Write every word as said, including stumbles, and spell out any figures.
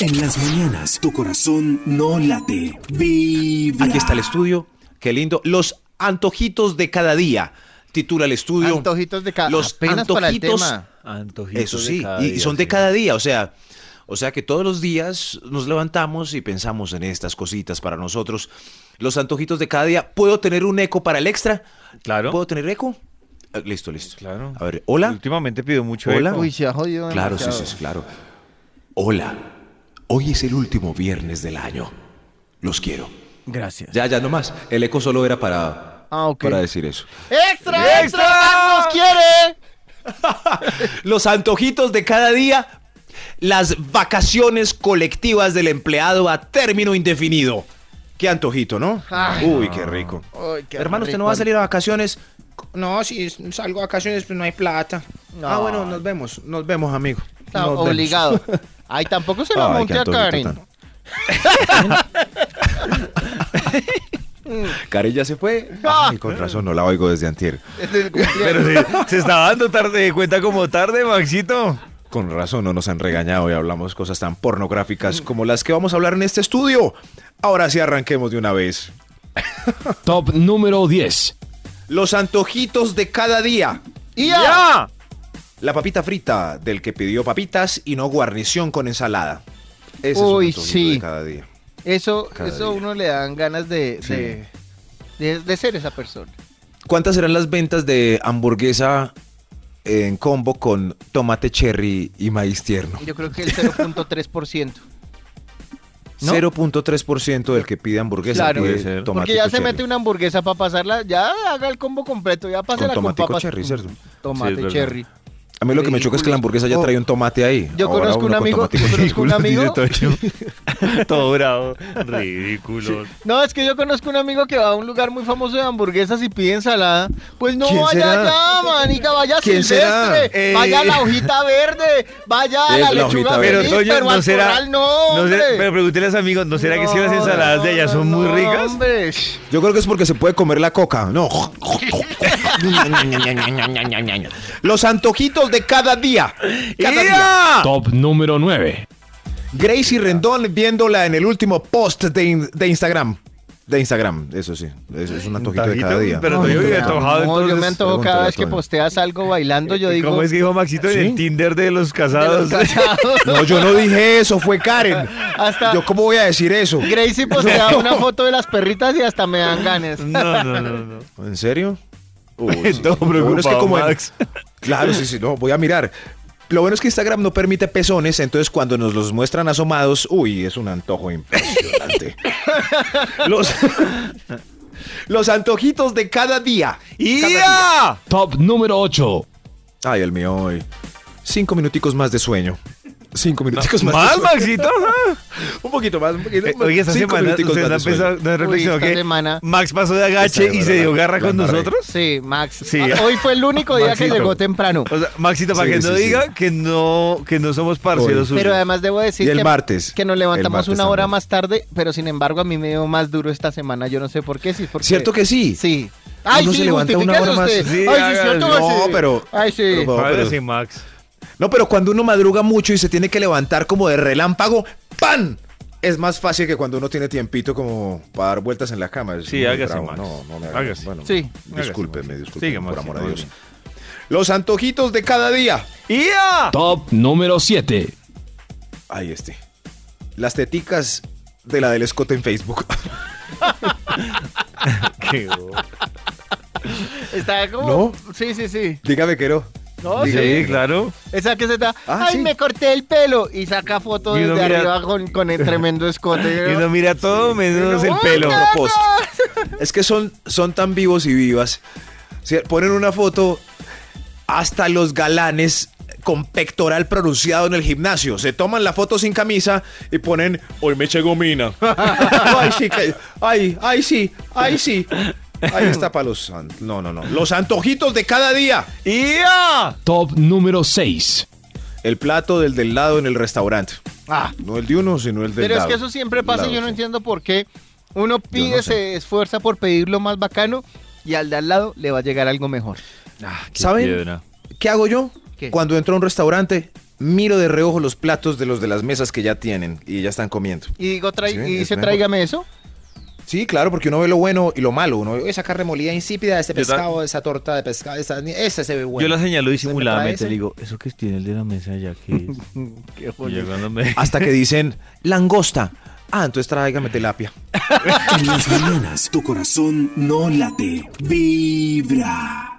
En las mañanas, tu corazón no late, vibra. Aquí está el estudio, qué lindo. Los antojitos de cada día, titula el estudio. Antojitos de cada día. Los Apenas para el antojitos, tema. Antojitos eso de sí, cada y, día, y son de sí. cada día, o sea, o sea que todos los días nos levantamos y pensamos en estas cositas para nosotros. Los antojitos de cada día. ¿Puedo tener un eco para el extra? Claro. ¿Puedo tener eco? Eh, listo, listo. Claro. A ver, hola. Últimamente pido mucho Hola. eco. Uy, se ha jodido Claro, sí, demasiado. sí, sí, claro. Hola. Hoy es el último viernes del año. Los quiero. Gracias. Ya, ya, no más. El eco solo era para, Ah, ok. para decir eso. ¡Extra, extra! ¡Max nos quiere! Los antojitos de cada día. Las vacaciones colectivas del empleado a término indefinido. Qué antojito, ¿no? Ay, Uy, qué rico. Uy, qué Hermano, ¿usted rico. no va a salir a vacaciones? No, si salgo a vacaciones, pues no hay plata. No. Ah, bueno, nos vemos. Nos vemos, amigo. Está Nos vemos. obligado. Ay, tampoco se lo Ay, monte qué a antojito Karen. tan- Karen ya se fue. Ay, con razón, no la oigo desde antier. Pero se, se estaba dando tarde, cuenta como tarde, Maxito. Con razón no nos han regañado y hablamos cosas tan pornográficas como las que vamos a hablar en este estudio. Ahora sí arranquemos de una vez. Top número diez. Los antojitos de cada día. ¡Ya! La papita frita del que pidió papitas y no guarnición con ensalada. Ese Uy, es un antojito sí. de cada día. Eso, Cada eso a día. uno le dan ganas de, Sí. de, de, de ser esa persona. ¿Cuántas serán las ventas de hamburguesa en combo con tomate cherry y maíz tierno? Yo creo que el cero punto tres por ciento. ¿No? cero punto tres por ciento del que pide hamburguesa Claro, pide puede ser. tomate Porque ya se cherry. mete una hamburguesa para pasarla, ya haga el combo completo, ya Con pásela con, tomatico papas. cherry, ¿cierto? Tomate Sí, es verdad. cherry. A mí lo que me choca es que la hamburguesa ya trae un tomate ahí. Yo Ahora conozco un uno con amigo, tomatico yo cherry. conozco un amigo. Todo bravo. Ridículo. No, es que yo conozco un amigo que va a un lugar muy famoso de hamburguesas y pide ensalada. Pues no ¿Quién vaya será? allá, manica, vaya ¿Quién silvestre, será? Eh. vaya a la hojita verde, vaya a Es la la lechuga hojita feliz, verde. Pero Toño, pero no al será. corral no, no será- hombre. pero pregúntele a los amigos, ¿no será que si las ensaladas de allá son muy no, ricas? Hombre. Yo creo que es porque se puede comer la coca. No. Los antojitos de cada día. Cada día. Top número nueve. Gracie Rendón viéndola en el último post de, in- de Instagram. De Instagram, eso sí. Eso es un antojito de cada día. Pero Ay, Toño vive mi antojado, amor, yo me entonces. antojo cada pregúntale a vez que Toño. posteas algo bailando, yo digo... ¿Cómo es que dijo Maxito en ¿Sí? el Tinder de los de casados? los casados. No, yo no dije eso, fue Karen. Hasta ¿Yo cómo voy a decir eso? Gracie postea una foto de las perritas y hasta me dan ganas. No, no, no, no. ¿En serio? Uy, sí. Todo Lo bueno es que preocupado, como en- Max. Claro, sí, sí, no, voy a mirar. Lo bueno es que Instagram no permite pezones, entonces cuando nos los muestran asomados, uy, es un antojo impresionante. los, los antojitos de cada día. Cada día. ¡Ya! Top número ocho. Ay, el mío hoy. Cinco minuticos más de sueño. Cinco minuticos más, ¿Más, de sueño. Maxito? Un poquito más, un poquito Eh, más. Oye, esta Cinco semana minuticos usted no ha más de sueño. pensado, no ha reflexionado esta que semana- Max pasó de agache Esta y se semana dio la- garra la con embarré. nosotros. Sí, Max. Sí. Ah, hoy fue el único día Maxito. que llegó temprano. O sea, Maxito, para Sí, que sí, no sí. diga que no, que no somos parceros Hoy. suyos. Pero además debo decir Y el que, martes. que nos levantamos El martes una hora también. más tarde, pero sin embargo a mí me dio más duro esta semana. Yo no sé por qué. Sí, porque... ¿Cierto que sí? Sí. Ay, Uno sí, se levanta una justifíquese hora más. usted. Sí, Ay, sí, hágalo. cierto. No, sí. pero- Ay, sí. pero- Ahora pero- sí, Max. No, pero cuando uno madruga mucho y se tiene que levantar como de relámpago, ¡pan! Es más fácil que cuando uno tiene tiempito como para dar vueltas en la cama. Es Sí, muy hágase, bravo. Max. No, no me haga. Hágase. Bueno, Sí. discúlpeme, Hágase, discúlpeme, Siga, por Maxito, amor a muy Dios. bien. Los antojitos de cada día. ¡Ya! Top número siete. Ay, este. Las teticas de la del escote en Facebook. Qué bo- Está como... ¿No? Sí, sí, sí. Dígame que no. No, Dígame Sí, que no. claro. Esa que se está... Ah, Ay, sí. me corté el pelo. Y saca fotos Y uno desde mira- arriba con, con el tremendo escote. Y uno mira todo menos el ¡Uy, pelo. qué Post. Es que son, son tan vivos y vivas. Si ponen una foto, hasta los galanes con pectoral pronunciado en el gimnasio. Se toman la foto sin camisa y ponen, hoy me eché gomina. ay, sí, que- ay, ay, sí, ay, sí. Ahí está para los... an- No, no, no. Los antojitos de cada día. ¡Ya! Top número seis. El plato del del lado en el restaurante. Ah, No el de uno, sino el del pero es lado. que eso siempre pasa y Lado, yo no sí. entiendo por qué. Uno pide, no sé. se esfuerza por pedir lo más bacano y al de al lado le va a llegar algo mejor. Ah, qué ¿Saben? piedra. ¿Qué hago yo? ¿Qué? Cuando entro a un restaurante, miro de reojo los platos de los de las mesas que ya tienen y ya están comiendo. Y digo, trai- ¿Sí ven? y Es dice, mejor. tráigame eso. Sí, claro, porque uno ve lo bueno y lo malo. Uno ve esa carne molida insípida, ese Yo ta- pescado, esa torta de pescado, esa, esa se ve buena. Yo la señalo ¿Usted me trae disimuladamente, ese? le digo, eso que tiene el de la mesa ya que es. Qué Y joya. ya cuando me... Hasta que dicen, langosta. Ah, entonces tráigame tilapia. En las mañanas tu corazón no late, vibra.